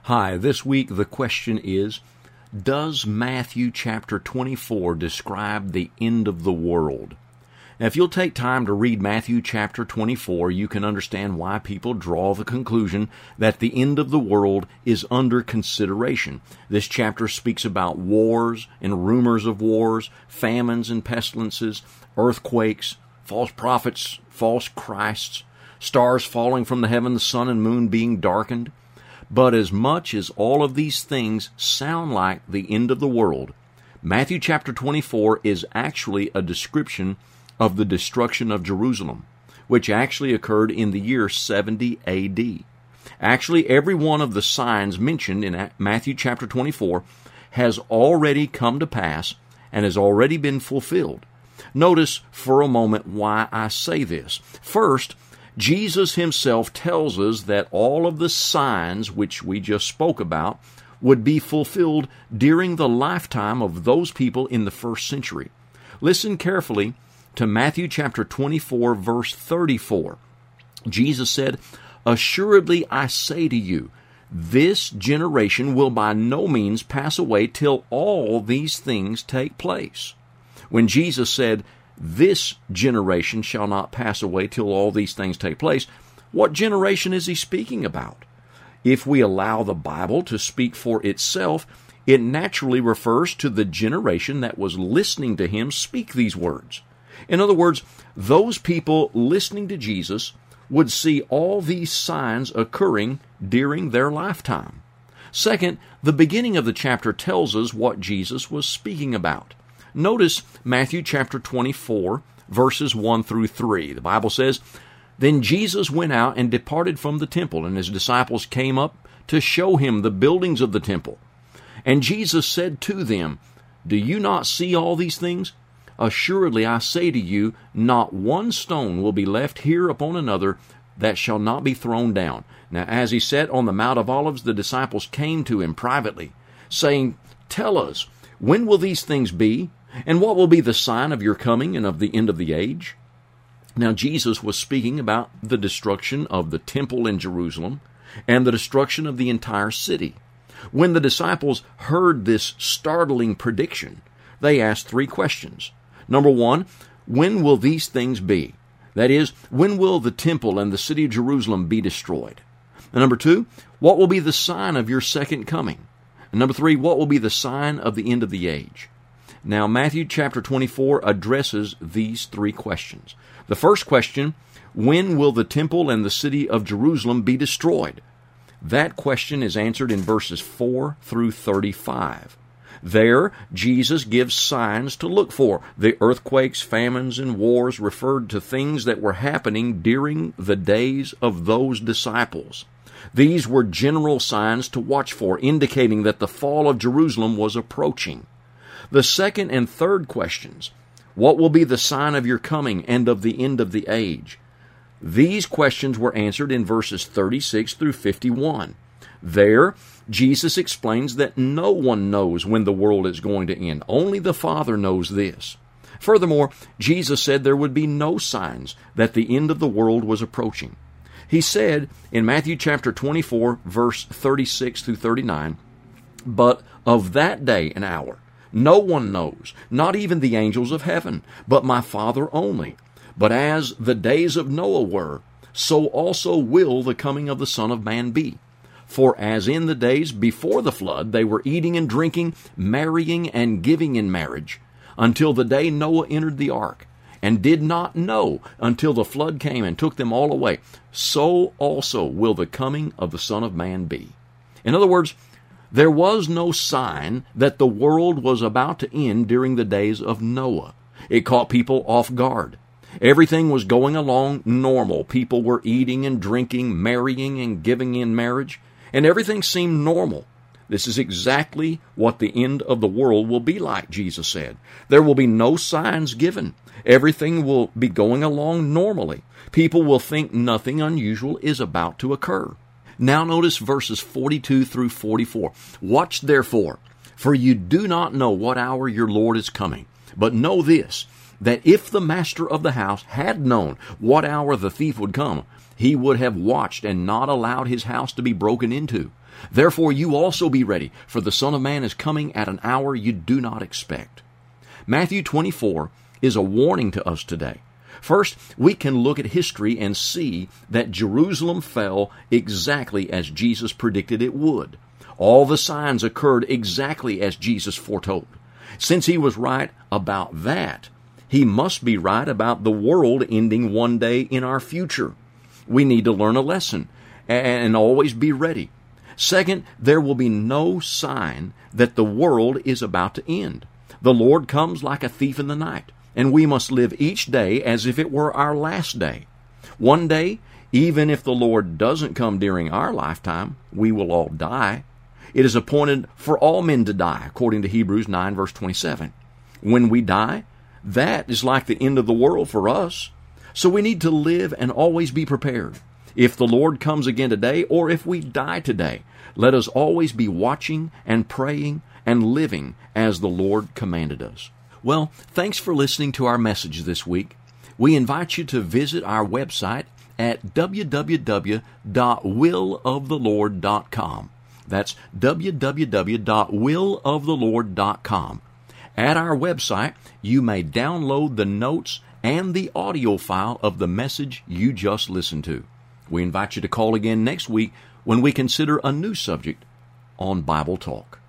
Hi, this week the question is, does Matthew chapter 24 describe the end of the world? Now, if you'll take time to read Matthew chapter 24, you can understand why people draw the conclusion that the end of the world is under consideration. This chapter speaks about wars and rumors of wars, famines and pestilences, earthquakes, false prophets, false Christs, stars falling from the heaven, the sun and moon being darkened. But as much as all of these things sound like the end of the world, Matthew chapter 24 is actually a description of the destruction of Jerusalem, which actually occurred in the year 70 A.D. Actually, every one of the signs mentioned in Matthew chapter 24 has already come to pass and has already been fulfilled. Notice for a moment why I say this. First, Jesus himself tells us that all of the signs which we just spoke about would be fulfilled during the lifetime of those people in the first century. Listen carefully to Matthew chapter 24, verse 34. Jesus said, "Assuredly I say to you, this generation will by no means pass away till all these things take place." When Jesus said, "This generation shall not pass away till all these things take place," what generation is he speaking about? If we allow the Bible to speak for itself, it naturally refers to the generation that was listening to him speak these words. In other words, those people listening to Jesus would see all these signs occurring during their lifetime. Second, the beginning of the chapter tells us what Jesus was speaking about. Notice Matthew chapter 24, verses 1 through 3. The Bible says, "Then Jesus went out and departed from the temple, and his disciples came up to show him the buildings of the temple. And Jesus said to them, 'Do you not see all these things? Assuredly I say to you, not one stone will be left here upon another that shall not be thrown down.' Now as he sat on the Mount of Olives, the disciples came to him privately, saying, 'Tell us, when will these things be? And what will be the sign of your coming and of the end of the age?'" Now Jesus was speaking about the destruction of the temple in Jerusalem and the destruction of the entire city. When the disciples heard this startling prediction, they asked three questions. Number one, when will these things be? That is, when will the temple and the city of Jerusalem be destroyed? And number two, what will be the sign of your second coming? And number three, what will be the sign of the end of the age? Now, Matthew chapter 24 addresses these three questions. The first question, when will the temple and the city of Jerusalem be destroyed? That question is answered in verses 4 through 35. There, Jesus gives signs to look for. The earthquakes, famines, and wars referred to things that were happening during the days of those disciples. These were general signs to watch for, indicating that the fall of Jerusalem was approaching. The second and third questions, what will be the sign of your coming and of the end of the age? These questions were answered in verses 36 through 51. There, Jesus explains that no one knows when the world is going to end. Only the Father knows this. Furthermore, Jesus said there would be no signs that the end of the world was approaching. He said in Matthew chapter 24, verse 36 through 39, "But of that day and hour no one knows, not even the angels of heaven, but my Father only. But as the days of Noah were, so also will the coming of the Son of Man be. For as in the days before the flood they were eating and drinking, marrying and giving in marriage, until the day Noah entered the ark, and did not know until the flood came and took them all away, so also will the coming of the Son of Man be." In other words, there was no sign that the world was about to end during the days of Noah. It caught people off guard. Everything was going along normal. People were eating and drinking, marrying and giving in marriage, and everything seemed normal. This is exactly what the end of the world will be like, Jesus said. There will be no signs given. Everything will be going along normally. People will think nothing unusual is about to occur. Now notice verses 42 through 44. "Watch therefore, for you do not know what hour your Lord is coming. But know this, that if the master of the house had known what hour the thief would come, he would have watched and not allowed his house to be broken into. Therefore you also be ready, for the Son of Man is coming at an hour you do not expect. Matthew 24 is a warning to us today. First, we can look at history and see that Jerusalem fell exactly as Jesus predicted it would. All the signs occurred exactly as Jesus foretold. Since he was right about that, he must be right about the world ending one day in our future. We need to learn a lesson and always be ready. Second, there will be no sign that the world is about to end. The Lord comes like a thief in the night, and we must live each day as if it were our last day. One day, even if the Lord doesn't come during our lifetime, we will all die. It is appointed for all men to die, according to Hebrews 9, verse 27. When we die, that is like the end of the world for us. So we need to live and always be prepared. If the Lord comes again today, or if we die today, let us always be watching and praying and living as the Lord commanded us. Well, thanks for listening to our message this week. We invite you to visit our website at www.willoftheLord.com. That's www.willoftheLord.com. At our website, you may download the notes and the audio file of the message you just listened to. We invite you to call again next week when we consider a new subject on Bible Talk.